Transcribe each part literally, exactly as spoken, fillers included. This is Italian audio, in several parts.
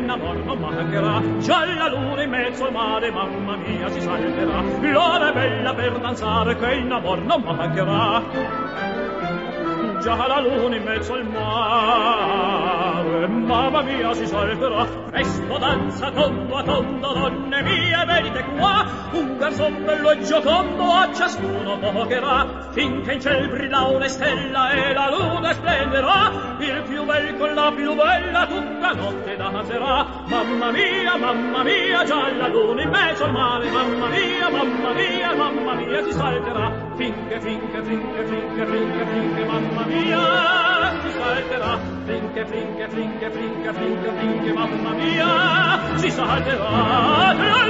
in amor non mancherà, già la luna in mezzo al mare, mamma mia, si salterà, l'ora è bella per danzare, che in amor non mancherà. Già la luna in mezzo al mare, mamma mia, si salterà, presto danza tondo a tondo, donne mie, venite qua, un garzon bello e giocondo a ciascuno pocherà, finché in ciel brilla una stella e la luna splenderà, il più bel con la più bella tutta notte danzerà. Mamma mia, mamma mia, già la luna in mezzo al mare, mamma mia, mamma mia, mamma mia, si salterà, finché, finché, finché, finché, finché, finché, mamma mia, si salterà, finché, finché, finché, finché, finché, finché, mamma mia, si salterà.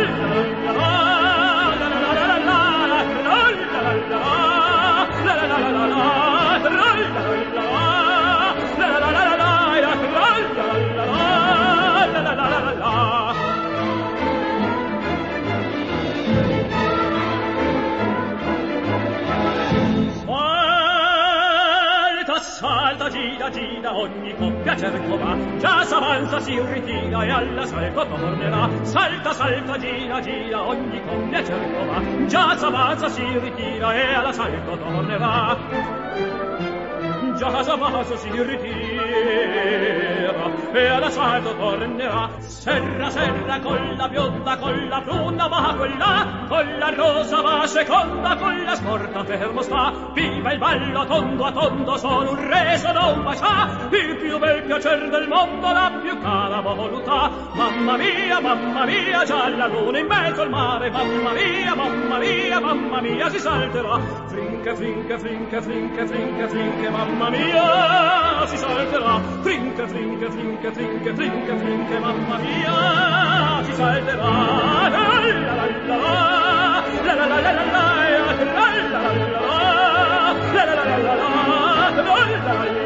Salta, gira, gira, ogni coppia cerco va, già s'avanza, si ritira e alla salto tornerà. Salta, salta, gira, gira, ogni coppia cerco va, già s'avanza, si ritira e alla salto tornerà. Già s'avanza, si ritira e alla salto tornerà. Serra, serra, con la bionda, con la bruna va quella, con la rosa va seconda, con la scorta fermo sta. Viva il ballo tondo a tondo, sono un re, sono un pascià, il più bel piacer del mondo, la più cara voluttà. Mamma mia, mamma mia, già la luna in mezzo al mare, mamma mia, mamma mia, mamma mia, si salterà. Frinche, frinche, frinche, frinche, frinche, frinche, mamma mia, si salterà. Frinche, frinche, frinche, frinche, frinche, frinche, mamma mia, si salterà. La la la la, la la la la la, la la la la, la la la la la, la la la la la.